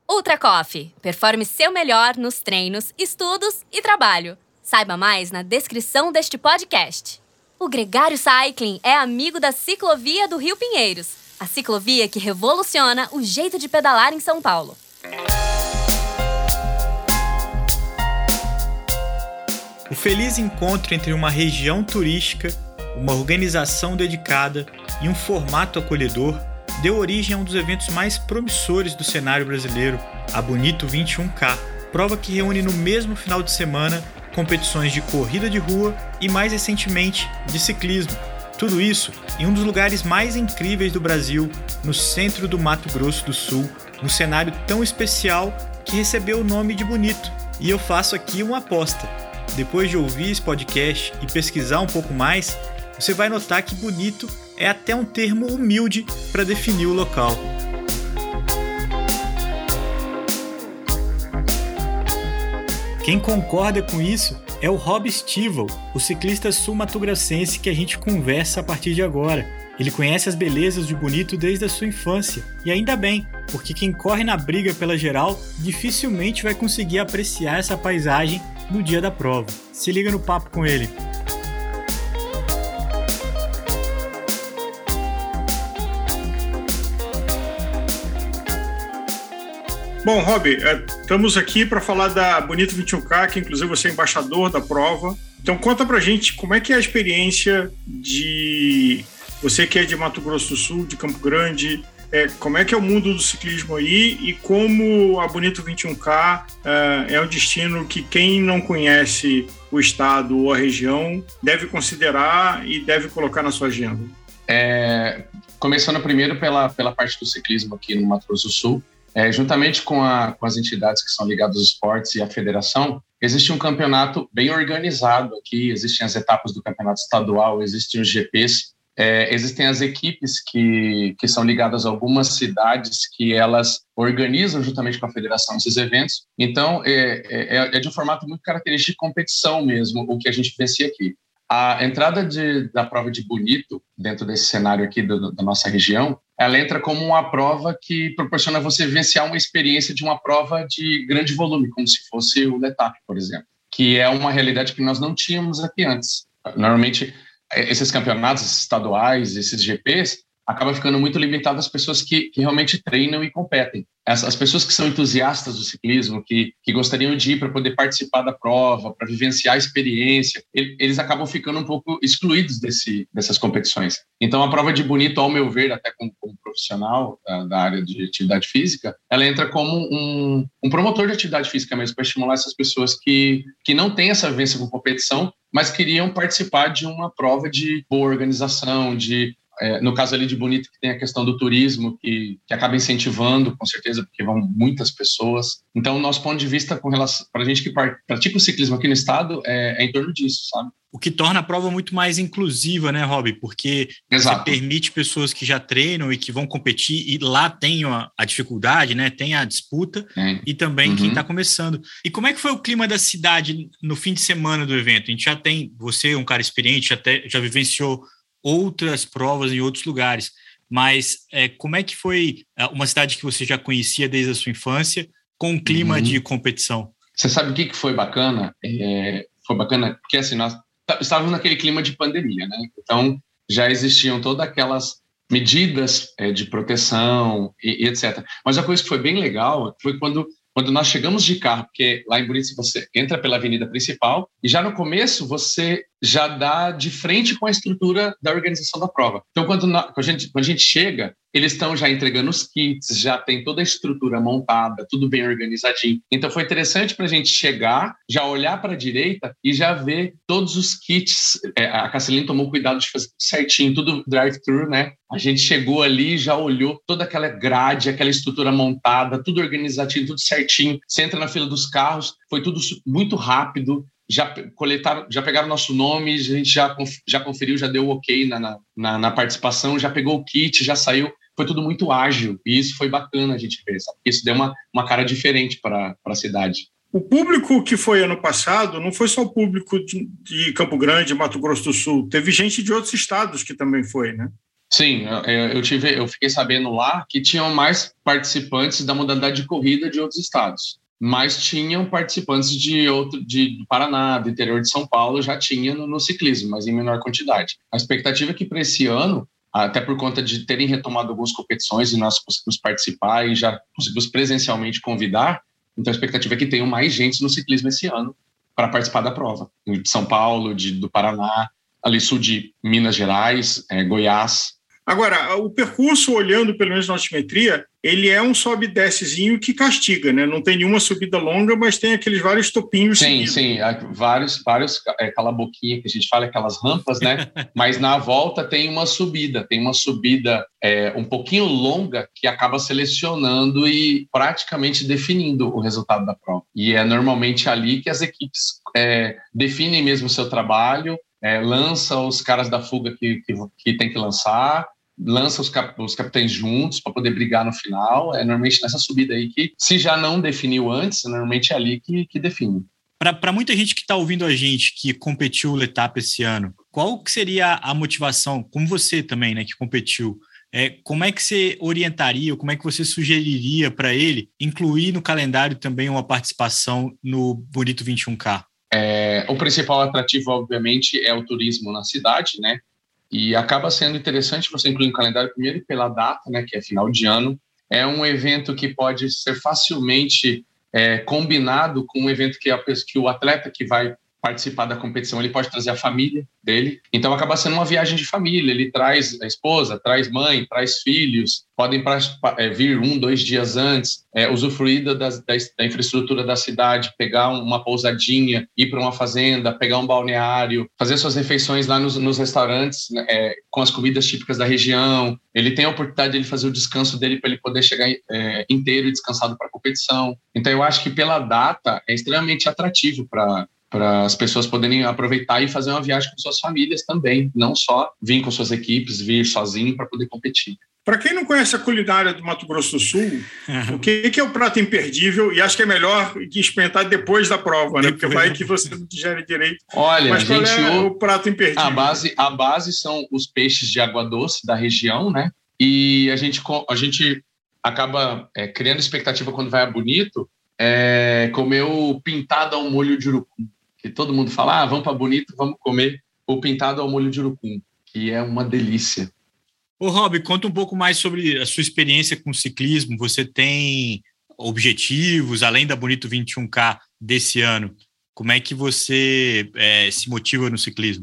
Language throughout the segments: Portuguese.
Ultra Coffee. Performe seu melhor nos treinos, estudos e trabalho. Saiba mais na descrição deste podcast. O Gregário Cycling é amigo da Ciclovia do Rio Pinheiros, a ciclovia que revoluciona o jeito de pedalar em São Paulo. O feliz encontro entre uma região turística, uma organização dedicada e um formato acolhedor deu origem a um dos eventos mais promissores do cenário brasileiro, a Bonito 21K, prova que reúne no mesmo final de semana competições de corrida de rua e, mais recentemente, de ciclismo. Tudo isso em um dos lugares mais incríveis do Brasil, no centro do Mato Grosso do Sul, um cenário tão especial que recebeu o nome de Bonito. E eu faço aqui uma aposta. Depois de ouvir esse podcast e pesquisar um pouco mais, você vai notar que bonito é até um termo humilde para definir o local. Quem concorda com isso é o Rob Stival, o ciclista sul-mato-grossense que a gente conversa a partir de agora. Ele conhece as belezas de Bonito desde a sua infância, e ainda bem, porque quem corre na briga pela geral dificilmente vai conseguir apreciar essa paisagem no dia da prova. Se liga no papo com ele. Bom, Rob, estamos aqui para falar da Bonito 21K, que inclusive você é embaixador da prova. Então conta pra gente como é que é a experiência de você que é de Mato Grosso do Sul, de Campo Grande, como é que é o mundo do ciclismo aí e como a Bonito 21K é um destino que quem não conhece o estado ou a região deve considerar e deve colocar na sua agenda. Começando primeiro pela parte do ciclismo aqui no Mato Grosso do Sul, juntamente com as entidades que são ligadas aos esportes e a federação, existe um campeonato bem organizado aqui, existem as etapas do campeonato estadual, existem os GPs, existem as equipes que são ligadas a algumas cidades que elas organizam juntamente com a federação esses eventos. Então, é de um formato muito característico de competição mesmo, o que a gente vivencia aqui. A entrada da prova de Bonito, dentro desse cenário aqui da nossa região, ela entra como uma prova que proporciona você vivenciar uma experiência de uma prova de grande volume, como se fosse o Letap, por exemplo, que é uma realidade que nós não tínhamos aqui antes. Normalmente, esses campeonatos estaduais, esses GPs, acaba ficando muito limitado às pessoas que realmente treinam e competem. As pessoas que são entusiastas do ciclismo, que gostariam de ir para poder participar da prova, para vivenciar a experiência, eles acabam ficando um pouco excluídos dessas competições. Então, a prova de Bonito, ao meu ver, até como profissional da área de atividade física, ela entra como um promotor de atividade física mesmo, para estimular essas pessoas que não têm essa vivência com competição, mas queriam participar de uma prova de boa organização, no caso ali de Bonito, que tem a questão do turismo, que acaba incentivando, com certeza, porque vão muitas pessoas. Então, o nosso ponto de vista com relação para a gente que pratica o ciclismo aqui no estado é em torno disso, sabe? O que torna a prova muito mais inclusiva, né, Rob? Porque Exato. Você permite pessoas que já treinam e que vão competir, e lá tem a dificuldade, né? Tem a disputa, e também quem está começando. E como é que foi o clima da cidade no fim de semana do evento? A gente já tem, você é um cara experiente, já vivenciou outras provas em outros lugares, mas como é que foi uma cidade que você já conhecia desde a sua infância, com um clima de competição? Você sabe o que foi bacana? Foi bacana porque assim, nós estávamos naquele clima de pandemia, né? Então já existiam todas aquelas medidas de proteção e etc. Mas a coisa que foi bem legal foi quando nós chegamos de carro, porque lá em Bonito você entra pela avenida principal e já no começo você já dá de frente com a estrutura da organização da prova. Então, quando a gente chega, eles estão já entregando os kits, já tem toda a estrutura montada, tudo bem organizadinho. Então, foi interessante para a gente chegar, já olhar para a direita e já ver todos os kits. A Castelin tomou cuidado de fazer tudo certinho, tudo drive-thru, né? A gente chegou ali, já olhou toda aquela grade, aquela estrutura montada, tudo organizadinho, tudo certinho. Você entra na fila dos carros, foi tudo muito rápido. Já pegaram nosso nome, a gente já conferiu, já deu ok na participação, já pegou o kit, já saiu, foi tudo muito ágil, e isso foi bacana a gente ver, sabe? Isso deu uma cara diferente para a cidade. O público que foi ano passado não foi só o público de Campo Grande, Mato Grosso do Sul, teve gente de outros estados que também foi, né? Sim, eu fiquei sabendo lá que tinham mais participantes da modalidade de corrida de outros estados, mas tinham participantes do Paraná, do interior de São Paulo, já tinha no ciclismo, mas em menor quantidade. A expectativa é que para esse ano, até por conta de terem retomado algumas competições e nós conseguimos participar e já conseguimos presencialmente convidar, então a expectativa é que tenham mais gente no ciclismo esse ano para participar da prova, de São Paulo, do Paraná, ali sul de Minas Gerais, Goiás. Agora, o percurso, olhando pelo menos na altimetria, ele é um sobe e descezinho que castiga, né? Não tem nenhuma subida longa, mas tem aqueles vários topinhos seguidos. Sim, vários aquela boquinha que a gente fala, aquelas rampas, né? Mas na volta tem uma subida um pouquinho longa que acaba selecionando e praticamente definindo o resultado da prova. E é normalmente ali que as equipes definem mesmo o seu trabalho, lança os caras da fuga que tem que lançar, lança os capitães juntos para poder brigar no final. É normalmente nessa subida aí que, se já não definiu antes, normalmente é ali que define. Para muita gente que está ouvindo a gente, que competiu o Letap esse ano, qual que seria a motivação, como você também, né, que competiu, como é que você orientaria, como é que você sugeriria para ele incluir no calendário também uma participação no Bonito 21K? O principal atrativo, obviamente, é o turismo na cidade, né? E acaba sendo interessante você incluir no calendário, primeiro pela data, né, que é final de ano. É um evento que pode ser facilmente combinado com um evento que o atleta que vai participar da competição, ele pode trazer a família dele. Então, acaba sendo uma viagem de família. Ele traz a esposa, traz mãe, traz filhos. Podem vir 1-2 dias antes, usufruir da infraestrutura da cidade, pegar uma pousadinha, ir para uma fazenda, pegar um balneário, fazer suas refeições lá nos restaurantes, com as comidas típicas da região. Ele tem a oportunidade de ele fazer o descanso dele para ele poder chegar inteiro e descansado para a competição. Então, eu acho que pela data é extremamente atrativo para as pessoas poderem aproveitar e fazer uma viagem com suas famílias também, não só vir com suas equipes, vir sozinho para poder competir. Para quem não conhece a culinária do Mato Grosso do Sul, o que é o prato imperdível? E acho que é melhor experimentar depois da prova, né? Porque vai que você não digere direito. Olha, mas qual é o prato imperdível? A base são os peixes de água doce da região, né? E a gente acaba criando expectativa quando vai a Bonito, comer o pintado ao molho de urucum. Que todo mundo fala, vamos para Bonito, vamos comer o pintado ao molho de urucum, que é uma delícia. Ô, Rob, conta um pouco mais sobre a sua experiência com o ciclismo. Você tem objetivos, além da Bonito 21K desse ano? Como é que você se motiva no ciclismo?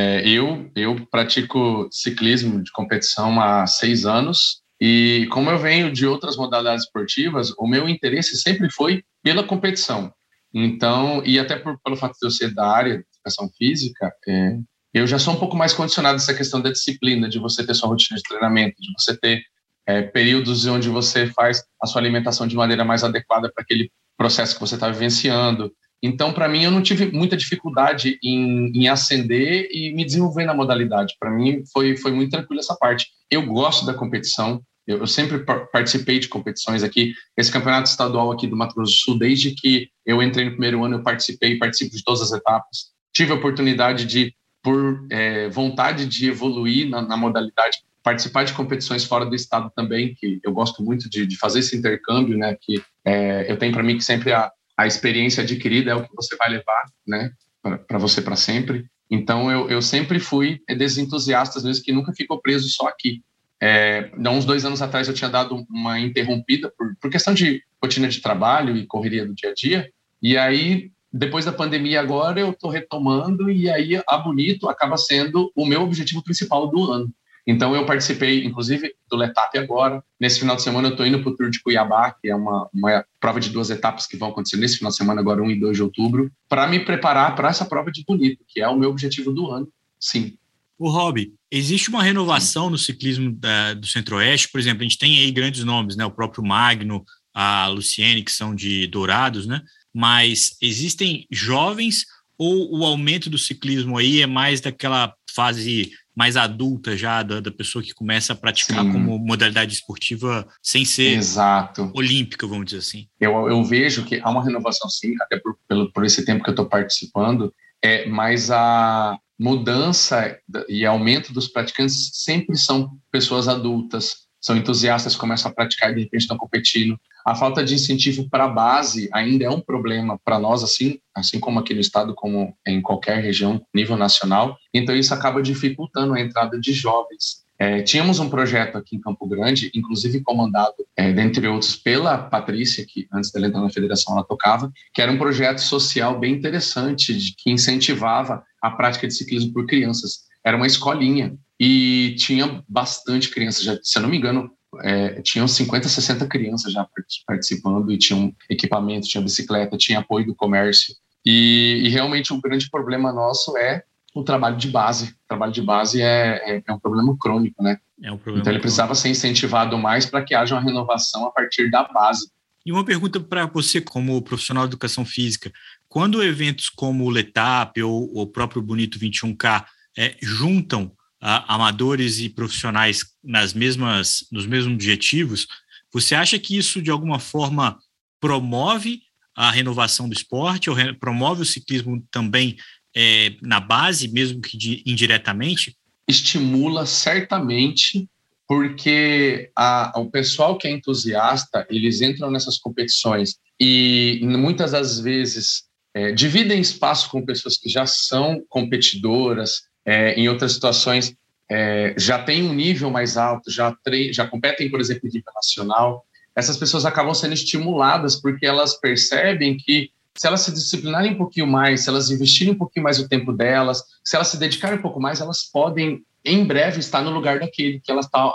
Eu pratico ciclismo de competição há 6 anos e, como eu venho de outras modalidades esportivas, o meu interesse sempre foi pela competição. Então, e até pelo fato de eu ser da área de educação física, eu já sou um pouco mais condicionado nessa questão da disciplina, de você ter sua rotina de treinamento, de você ter períodos onde você faz a sua alimentação de maneira mais adequada para aquele processo que você está vivenciando. Então, para mim, eu não tive muita dificuldade em ascender e me desenvolver na modalidade. Para mim, foi muito tranquilo essa parte. Eu gosto da competição. Eu sempre participei de competições aqui. Esse campeonato estadual aqui do Mato Grosso do Sul, desde que eu entrei no primeiro ano, eu participo de todas as etapas. Tive a oportunidade por vontade de evoluir na modalidade, participar de competições fora do estado também, que eu gosto muito de fazer esse intercâmbio, né? Que eu tenho para mim que sempre a experiência adquirida é o que você vai levar, né? Para você para sempre. Então, eu sempre fui desses entusiastas mesmo que nunca ficou preso só aqui. Uns 2 anos atrás eu tinha dado uma interrompida por questão de rotina de trabalho e correria do dia a dia, e aí depois da pandemia agora eu estou retomando, e aí a Bonito acaba sendo o meu objetivo principal do ano. Então eu participei inclusive do Letap agora. Nesse final de semana eu estou indo para o Tour de Cuiabá, que é uma prova de 2 etapas que vão acontecer nesse final de semana agora, 1 e 2 de outubro, para me preparar para essa prova de Bonito, que é o meu objetivo do ano, sim. O Rob, existe uma renovação no ciclismo do Centro-Oeste? Por exemplo, a gente tem aí grandes nomes, né? O próprio Magno, a Luciene, que são de Dourados, né? Mas existem jovens, ou o aumento do ciclismo aí é mais daquela fase mais adulta já, da pessoa que começa a praticar como modalidade esportiva sem ser olímpica, vamos dizer assim? Eu vejo que há uma renovação sim, até por esse tempo que eu estou participando, mas mudança e aumento dos praticantes sempre são pessoas adultas, são entusiastas, começam a praticar e de repente estão competindo. A falta de incentivo para a base ainda é um problema para nós, assim como aqui no estado, como em qualquer região, nível nacional. Então isso acaba dificultando a entrada de jovens. Tínhamos um projeto aqui em Campo Grande, inclusive comandado, dentre outros, pela Patrícia, que antes dela entrar na federação ela tocava, que era um projeto social bem interessante, que incentivava a prática de ciclismo por crianças. Era uma escolinha e tinha bastante crianças, já, se eu não me engano, tinham 50, 60 crianças já participando e tinham equipamento, tinha bicicleta, tinha apoio do comércio. E realmente o grande problema nosso é o trabalho de base. O trabalho de base é um problema crônico, né? Então ele precisava ser incentivado mais para que haja uma renovação a partir da base. E uma pergunta para você, como profissional de educação física. Quando eventos como o Letap ou o próprio Bonito 21K juntam amadores e profissionais nos mesmos objetivos, você acha que isso, de alguma forma, promove a renovação do esporte ou promove o ciclismo também na base, mesmo que indiretamente? Estimula certamente, porque o pessoal que é entusiasta, eles entram nessas competições e muitas das vezes dividem espaço com pessoas que já são competidoras, em outras situações já têm um nível mais alto, já competem, por exemplo, em nível nacional. Essas pessoas acabam sendo estimuladas porque elas percebem que se elas se disciplinarem um pouquinho mais, se elas investirem um pouquinho mais o tempo delas, se elas se dedicarem um pouco mais, elas podem, em breve, estar no lugar daquele que elas estão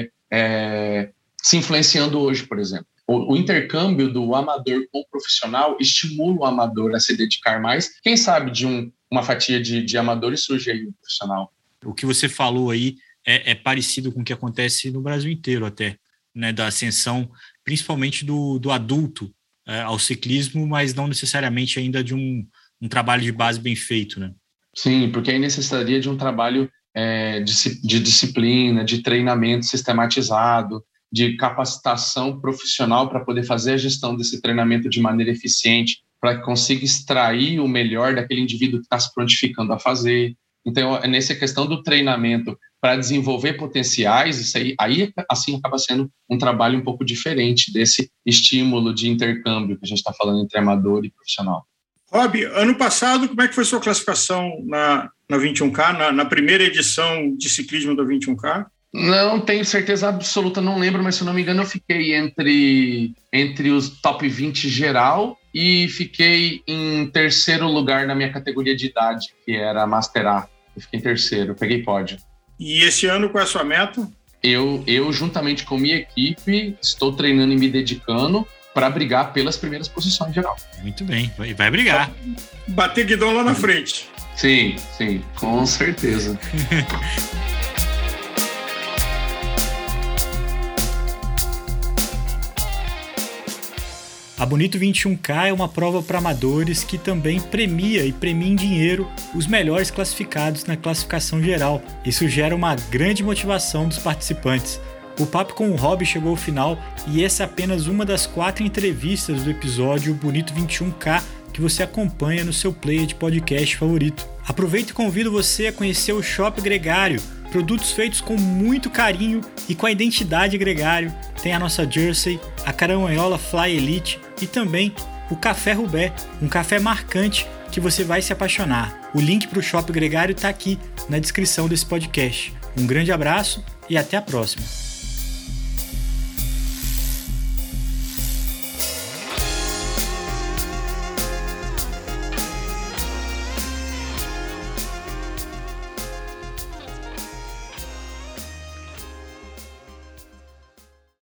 se influenciando hoje, por exemplo. O intercâmbio do amador com o profissional estimula o amador a se dedicar mais. Quem sabe de uma fatia de amadores surge aí um profissional. O que você falou aí é parecido com o que acontece no Brasil inteiro até, né, da ascensão, principalmente do adulto ao ciclismo, mas não necessariamente ainda de um trabalho de base bem feito, né? Sim, porque aí necessitaria de um trabalho de disciplina, de treinamento sistematizado, de capacitação profissional para poder fazer a gestão desse treinamento de maneira eficiente, para que consiga extrair o melhor daquele indivíduo que está se prontificando a fazer. Então, nessa questão do treinamento para desenvolver potenciais, isso aí assim acaba sendo um trabalho um pouco diferente desse estímulo de intercâmbio que a gente está falando entre amador e profissional. Rob, ano passado, como é que foi sua classificação na 21K, na primeira edição de ciclismo da 21K? Não tenho certeza absoluta, não lembro, mas se eu não me engano eu fiquei entre os top 20 geral e fiquei em terceiro lugar na minha categoria de idade, que era Master A. Eu fiquei em terceiro, peguei pódio. E esse ano, qual é a sua meta? Eu juntamente com minha equipe, estou treinando e me dedicando para brigar pelas primeiras posições geral. Muito bem, vai brigar. Bater guidão lá na frente. Sim, com certeza. A Bonito 21K é uma prova para amadores que também premia em dinheiro os melhores classificados na classificação geral. Isso gera uma grande motivação dos participantes. O papo com o Rob chegou ao final e essa é apenas uma das 4 entrevistas do episódio Bonito 21K que você acompanha no seu player de podcast favorito. Aproveito e convido você a conhecer o Shop Gregário, produtos feitos com muito carinho e com a identidade Gregário. Tem a nossa Jersey, a Caramanhola Fly Elite e também o Café Rubé, um café marcante que você vai se apaixonar. O link para o Shop Gregário está aqui na descrição desse podcast. Um grande abraço e até a próxima.